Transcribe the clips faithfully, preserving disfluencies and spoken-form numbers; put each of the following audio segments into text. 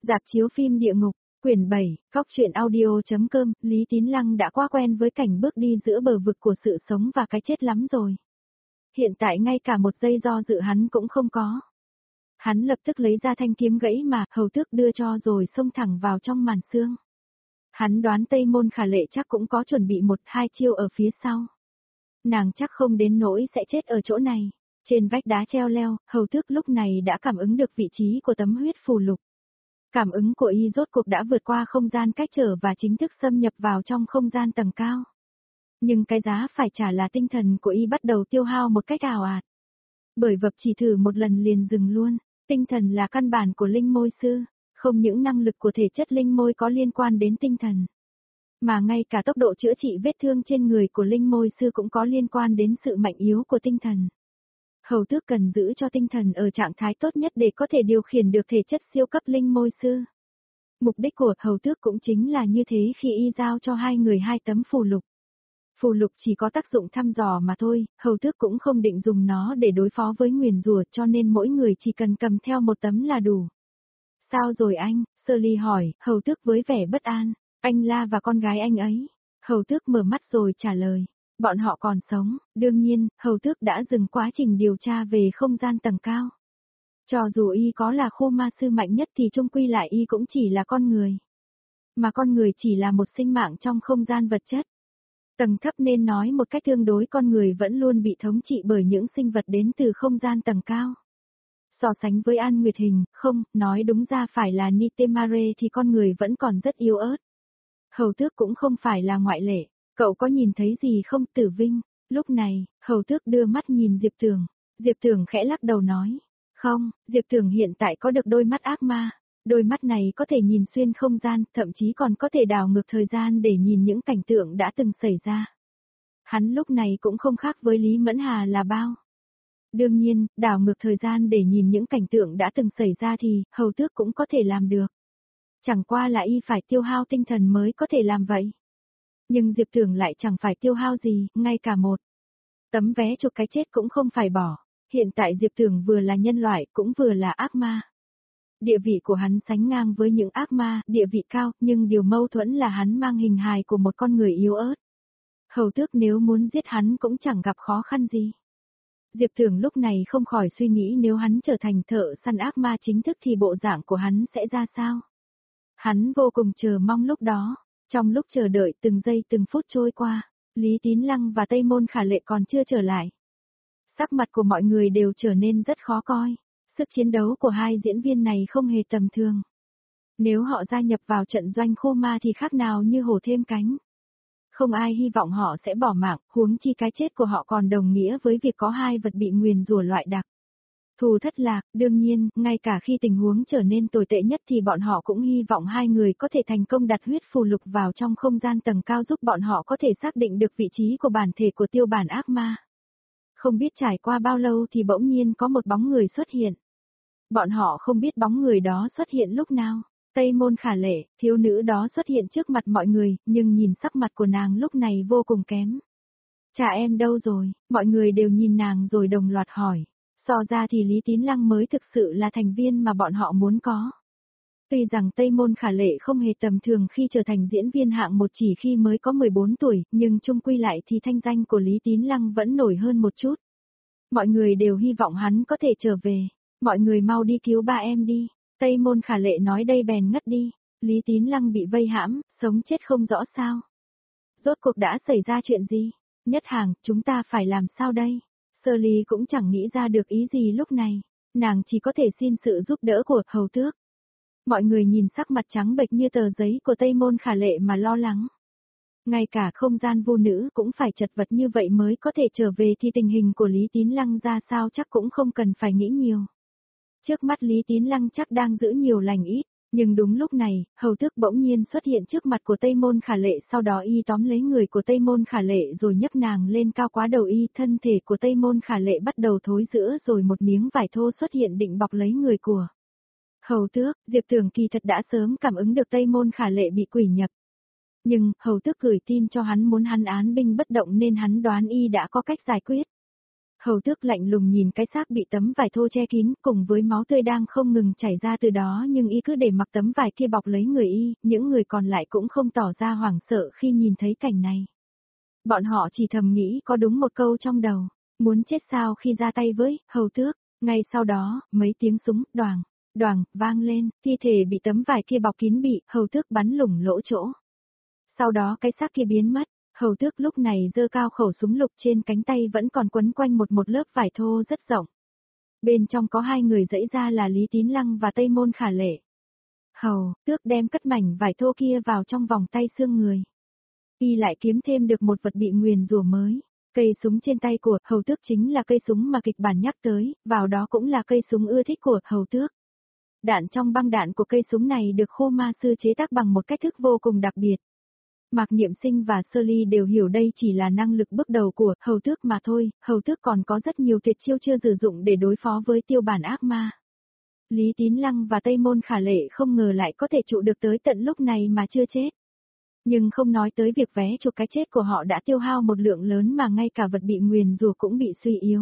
Rạp chiếu phim địa ngục, quyển bảy, Cóc truyện audio.com, Lý Tín Lăng đã quá quen với cảnh bước đi giữa bờ vực của sự sống và cái chết lắm rồi. Hiện tại ngay cả một giây do dự hắn cũng không có. Hắn lập tức lấy ra thanh kiếm gãy mà Hầu Tước đưa cho rồi xông thẳng vào trong màn xương. Hắn đoán Tây Môn Khả Lệ chắc cũng có chuẩn bị một hai chiêu ở phía sau. Nàng chắc không đến nỗi sẽ chết ở chỗ này. Trên vách đá treo leo, Hầu Tước lúc này đã cảm ứng được vị trí của tấm huyết phù lục. Cảm ứng của y rốt cuộc đã vượt qua không gian cách trở và chính thức xâm nhập vào trong không gian tầng cao. Nhưng cái giá phải trả là tinh thần của y bắt đầu tiêu hao một cách ào ạt. Bởi vật chỉ thử một lần liền dừng luôn, tinh thần là căn bản của linh môi sư, không những năng lực của thể chất linh môi có liên quan đến tinh thần. Mà ngay cả tốc độ chữa trị vết thương trên người của linh môi sư cũng có liên quan đến sự mạnh yếu của tinh thần. Hầu Tước cần giữ cho tinh thần ở trạng thái tốt nhất để có thể điều khiển được thể chất siêu cấp linh môi sư. Mục đích của Hầu Tước cũng chính là như thế khi y giao cho hai người hai tấm phù lục. Phù lục chỉ có tác dụng thăm dò mà thôi, Hầu Tước cũng không định dùng nó để đối phó với nguyền rủa, cho nên mỗi người chỉ cần cầm theo một tấm là đủ. Sao rồi anh? Sơ Ly hỏi, Hầu Tước với vẻ bất an. Anh La và con gái anh ấy. Hầu Tước mở mắt rồi trả lời. Bọn họ còn sống, đương nhiên, Hầu Tước đã dừng quá trình điều tra về không gian tầng cao. Cho dù y có là khô ma sư mạnh nhất thì chung quy lại y cũng chỉ là con người. Mà con người chỉ là một sinh mạng trong không gian vật chất. Tầng thấp nên nói một cách tương đối, con người vẫn luôn bị thống trị bởi những sinh vật đến từ không gian tầng cao. So sánh với An Nguyệt Hình, không, nói đúng ra phải là Nitemare thì con người vẫn còn rất yếu ớt. Hầu Tước cũng không phải là ngoại lệ. Cậu có nhìn thấy gì không, Tử Vinh? Lúc này, Hầu Tước đưa mắt nhìn Diệp Tường. Diệp Tường khẽ lắc đầu nói. Không, Diệp Tường hiện tại có được đôi mắt ác ma. Đôi mắt này có thể nhìn xuyên không gian, thậm chí còn có thể đảo ngược thời gian để nhìn những cảnh tượng đã từng xảy ra. Hắn lúc này cũng không khác với Lý Mẫn Hà là bao. Đương nhiên, đảo ngược thời gian để nhìn những cảnh tượng đã từng xảy ra thì, Hầu Tước cũng có thể làm được. Chẳng qua là y phải tiêu hao tinh thần mới có thể làm vậy. Nhưng Diệp Tường lại chẳng phải tiêu hao gì, ngay cả một tấm vé chụp cái chết cũng không phải bỏ. Hiện tại Diệp Tường vừa là nhân loại cũng vừa là ác ma. Địa vị của hắn sánh ngang với những ác ma, địa vị cao, nhưng điều mâu thuẫn là hắn mang hình hài của một con người yếu ớt. Hầu Tước nếu muốn giết hắn cũng chẳng gặp khó khăn gì. Diệp Tường lúc này không khỏi suy nghĩ nếu hắn trở thành thợ săn ác ma chính thức thì bộ dạng của hắn sẽ ra sao. Hắn vô cùng chờ mong lúc đó. Trong lúc chờ đợi từng giây từng phút trôi qua, Lý Tín Lăng và Tây Môn Khả Lệ còn chưa trở lại. Sắc mặt của mọi người đều trở nên rất khó coi. Sức chiến đấu của hai diễn viên này không hề tầm thường. Nếu họ gia nhập vào trận doanh khô ma thì khác nào như hổ thêm cánh. Không ai hy vọng họ sẽ bỏ mạng, huống chi cái chết của họ còn đồng nghĩa với việc có hai vật bị nguyền rủa loại đặc. Thù thất lạc, đương nhiên, ngay cả khi tình huống trở nên tồi tệ nhất thì bọn họ cũng hy vọng hai người có thể thành công đặt huyết phù lục vào trong không gian tầng cao giúp bọn họ có thể xác định được vị trí của bản thể của tiêu bản ác ma. Không biết trải qua bao lâu thì bỗng nhiên có một bóng người xuất hiện. Bọn họ không biết bóng người đó xuất hiện lúc nào. Tây Môn Khả Lệ, thiếu nữ đó xuất hiện trước mặt mọi người, nhưng nhìn sắc mặt của nàng lúc này vô cùng kém. Cha em đâu rồi? Mọi người đều nhìn nàng rồi đồng loạt hỏi. So ra thì Lý Tín Lăng mới thực sự là thành viên mà bọn họ muốn có. Tuy rằng Tây Môn Khả Lệ không hề tầm thường khi trở thành diễn viên hạng một chỉ khi mới có mười bốn tuổi, nhưng chung quy lại thì thanh danh của Lý Tín Lăng vẫn nổi hơn một chút. Mọi người đều hy vọng hắn có thể trở về. Mọi người mau đi cứu ba em đi. Tây Môn Khả Lệ nói đây bèn ngất đi. Lý Tín Lăng bị vây hãm, sống chết không rõ sao. Rốt cuộc đã xảy ra chuyện gì? Nhất Hàng, chúng ta phải làm sao đây? Sơ Ly cũng chẳng nghĩ ra được ý gì lúc này, nàng chỉ có thể xin sự giúp đỡ của Hầu Tước. Mọi người nhìn sắc mặt trắng bệch như tờ giấy của Tây Môn Khả Lệ mà lo lắng. Ngay cả không gian vô nữ cũng phải chật vật như vậy mới có thể trở về thì tình hình của Lý Tín Lăng ra sao chắc cũng không cần phải nghĩ nhiều. Trước mắt Lý Tín Lăng chắc đang giữ nhiều lành ít. Nhưng đúng lúc này, Hầu Tước bỗng nhiên xuất hiện trước mặt của Tây Môn Khả Lệ, sau đó y tóm lấy người của Tây Môn Khả Lệ rồi nhấc nàng lên cao quá đầu y, thân thể của Tây Môn Khả Lệ bắt đầu thối rữa rồi một miếng vải thô xuất hiện định bọc lấy người của Hầu Tước. Diệp Tường kỳ thật đã sớm cảm ứng được Tây Môn Khả Lệ bị quỷ nhập. Nhưng, Hầu Tước gửi tin cho hắn muốn hắn án binh bất động nên hắn đoán y đã có cách giải quyết. Hầu Tước lạnh lùng nhìn cái xác bị tấm vải thô che kín cùng với máu tươi đang không ngừng chảy ra từ đó, nhưng y cứ để mặc tấm vải kia bọc lấy người y, những người còn lại cũng không tỏ ra hoảng sợ khi nhìn thấy cảnh này. Bọn họ chỉ thầm nghĩ có đúng một câu trong đầu, muốn chết sao khi ra tay với Hầu Tước. Ngay sau đó, mấy tiếng súng đoàng, đoàng vang lên, thi thể bị tấm vải kia bọc kín bị Hầu Tước bắn lủng lỗ chỗ. Sau đó cái xác kia biến mất. Hầu Tước lúc này giơ cao khẩu súng lục trên cánh tay vẫn còn quấn quanh một một lớp vải thô rất rộng. Bên trong có hai người dãy ra là Lý Tín Lăng và Tây Môn Khả Lệ. Hầu Tước đem cất mảnh vải thô kia vào trong vòng tay xương người. Y lại kiếm thêm được một vật bị nguyền rủa mới. Cây súng trên tay của Hầu Tước chính là cây súng mà kịch bản nhắc tới, vào đó cũng là cây súng ưa thích của Hầu Tước. Đạn trong băng đạn của cây súng này được Khô Ma Sư chế tác bằng một cách thức vô cùng đặc biệt. Mạc Niệm Sinh và Sơ Ly đều hiểu đây chỉ là năng lực bước đầu của Hầu Tước mà thôi, Hầu Tước còn có rất nhiều tuyệt chiêu chưa sử dụng để đối phó với tiêu bản ác ma. Lý Tín Lăng và Tây Môn Khả Lệ không ngờ lại có thể trụ được tới tận lúc này mà chưa chết. Nhưng không nói tới việc vé chuộc cái chết của họ đã tiêu hao một lượng lớn mà ngay cả vật bị nguyền rủa cũng bị suy yếu.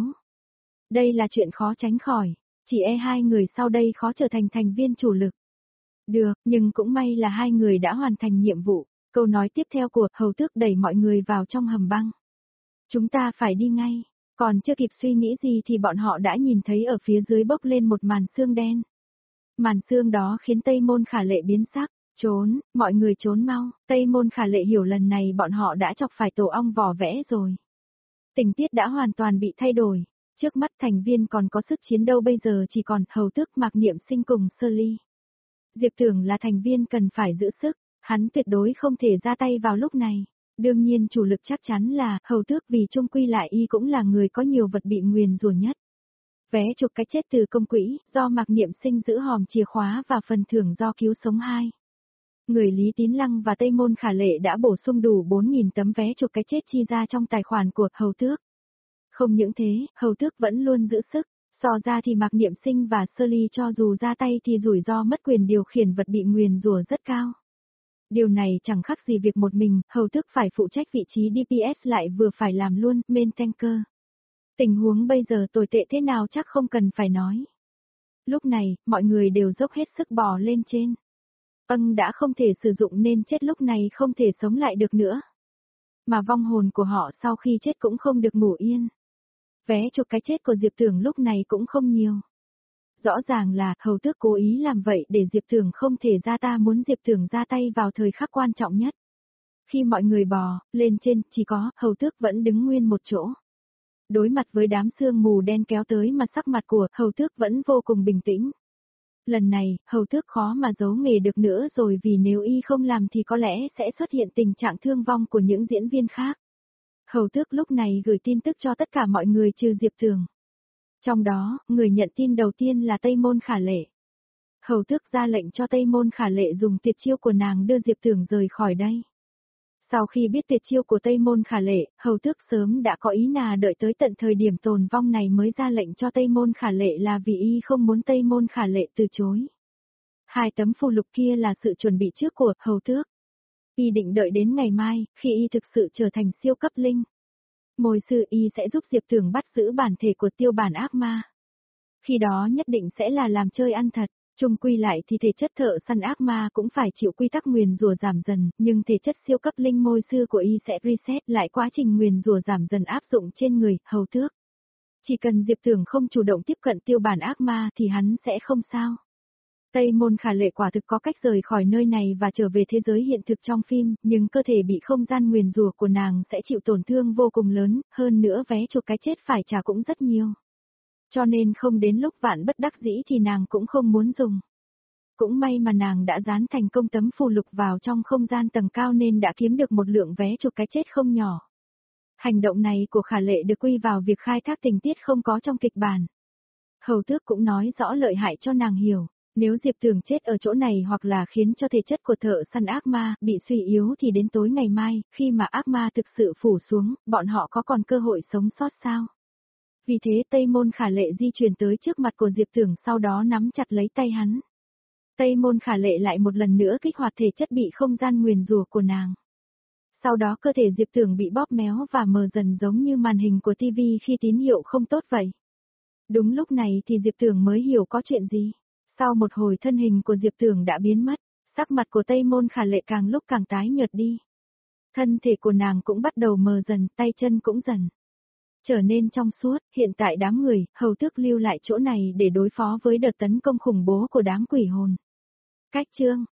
Đây là chuyện khó tránh khỏi, chỉ e hai người sau đây khó trở thành thành viên chủ lực. Được, nhưng cũng may là hai người đã hoàn thành nhiệm vụ. Câu nói tiếp theo của Hầu Tước đẩy mọi người vào trong hầm băng. Chúng ta phải đi ngay. Còn chưa kịp suy nghĩ gì thì bọn họ đã nhìn thấy ở phía dưới bốc lên một màn sương đen. Màn sương đó khiến Tây Môn Khả Lệ biến sắc. Trốn, mọi người trốn mau. Tây Môn Khả Lệ hiểu lần này bọn họ đã chọc phải tổ ong vỏ vẽ rồi. Tình tiết đã hoàn toàn bị thay đổi. Trước mắt thành viên còn có sức chiến đấu bây giờ chỉ còn Hầu Tước, Mạc Niệm Sinh cùng Sơ Ly. Diệp Tưởng là thành viên cần phải giữ sức. Hắn tuyệt đối không thể ra tay vào lúc này. Đương nhiên chủ lực chắc chắn là Hầu Tước vì chung quy lại y cũng là người có nhiều vật bị nguyền rủa nhất. Vé chuộc cái chết từ công quỹ, do Mạc Niệm Sinh giữ hòm chìa khóa và phần thưởng do cứu sống hai. Người Lý Tín Lăng và Tây Môn Khả Lệ đã bổ sung đủ bốn nghìn tấm vé chuộc cái chết chi ra trong tài khoản của Hầu Tước. Không những thế, Hầu Tước vẫn luôn giữ sức. So ra thì Mạc Niệm Sinh và Sơ Ly cho dù ra tay thì rủi ro mất quyền điều khiển vật bị nguyền rủa rất cao. Điều này chẳng khác gì việc một mình, Hầu Tước phải phụ trách vị trí đê pê ét lại vừa phải làm luôn, main tanker. Tình huống bây giờ tồi tệ thế nào chắc không cần phải nói. Lúc này, mọi người đều dốc hết sức bò lên trên. Ân đã không thể sử dụng nên chết lúc này không thể sống lại được nữa. Mà vong hồn của họ sau khi chết cũng không được ngủ yên. Vé chuộc cái chết của Diệp Tưởng lúc này cũng không nhiều. Rõ ràng là Hầu Tước cố ý làm vậy để Diệp Tưởng không thể ra, ta muốn Diệp Tưởng ra tay vào thời khắc quan trọng nhất. Khi mọi người bò lên trên, chỉ có Hầu Tước vẫn đứng nguyên một chỗ. Đối mặt với đám sương mù đen kéo tới mà sắc mặt của Hầu Tước vẫn vô cùng bình tĩnh. Lần này, Hầu Tước khó mà giấu nghề được nữa rồi, vì nếu y không làm thì có lẽ sẽ xuất hiện tình trạng thương vong của những diễn viên khác. Hầu Tước lúc này gửi tin tức cho tất cả mọi người trừ Diệp Tưởng. Trong đó, người nhận tin đầu tiên là Tây Môn Khả Lệ. Hầu Tước ra lệnh cho Tây Môn Khả Lệ dùng tuyệt chiêu của nàng đưa Diệp Tưởng rời khỏi đây. Sau khi biết tuyệt chiêu của Tây Môn Khả Lệ, Hầu Tước sớm đã có ý là đợi tới tận thời điểm tồn vong này mới ra lệnh cho Tây Môn Khả Lệ, là vì y không muốn Tây Môn Khả Lệ từ chối. Hai tấm phù lục kia là sự chuẩn bị trước của Hầu Tước. Y định đợi đến ngày mai, khi y thực sự trở thành siêu cấp linh. Môi sư y sẽ giúp Diệp Tưởng bắt giữ bản thể của tiêu bản ác ma. Khi đó nhất định sẽ là làm chơi ăn thật. Chung quy lại thì thể chất thợ săn ác ma cũng phải chịu quy tắc nguyền rủa giảm dần, nhưng thể chất siêu cấp linh môi sư của y sẽ reset lại quá trình nguyền rủa giảm dần áp dụng trên người Hầu Tước. Chỉ cần Diệp Tưởng không chủ động tiếp cận tiêu bản ác ma thì hắn sẽ không sao. Tây Môn Khả Lệ quả thực có cách rời khỏi nơi này và trở về thế giới hiện thực trong phim, nhưng cơ thể bị không gian nguyền rủa của nàng sẽ chịu tổn thương vô cùng lớn, hơn nữa vé chuộc cái chết phải trả cũng rất nhiều. Cho nên không đến lúc vạn bất đắc dĩ thì nàng cũng không muốn dùng. Cũng may mà nàng đã dán thành công tấm phù lục vào trong không gian tầng cao nên đã kiếm được một lượng vé chuộc cái chết không nhỏ. Hành động này của Khả Lệ được quy vào việc khai thác tình tiết không có trong kịch bản. Hầu Tước cũng nói rõ lợi hại cho nàng hiểu. Nếu Diệp Tưởng chết ở chỗ này hoặc là khiến cho thể chất của thợ săn ác ma bị suy yếu thì đến tối ngày mai, khi mà ác ma thực sự phủ xuống, bọn họ có còn cơ hội sống sót sao? Vì thế Tây Môn Khả Lệ di chuyển tới trước mặt của Diệp Tưởng, sau đó nắm chặt lấy tay hắn. Tây Môn Khả Lệ lại một lần nữa kích hoạt thể chất bị không gian nguyền rủa của nàng. Sau đó cơ thể Diệp Tưởng bị bóp méo và mờ dần giống như màn hình của tivi khi tín hiệu không tốt vậy. Đúng lúc này thì Diệp Tưởng mới hiểu có chuyện gì. Sau một hồi thân hình của Diệp Tưởng đã biến mất, sắc mặt của Tây Môn Khả Lệ càng lúc càng tái nhợt đi. Thân thể của nàng cũng bắt đầu mờ dần, tay chân cũng dần trở nên trong suốt, hiện tại đám người, hầu tước lưu lại chỗ này để đối phó với đợt tấn công khủng bố của đám quỷ hồn. Cách chương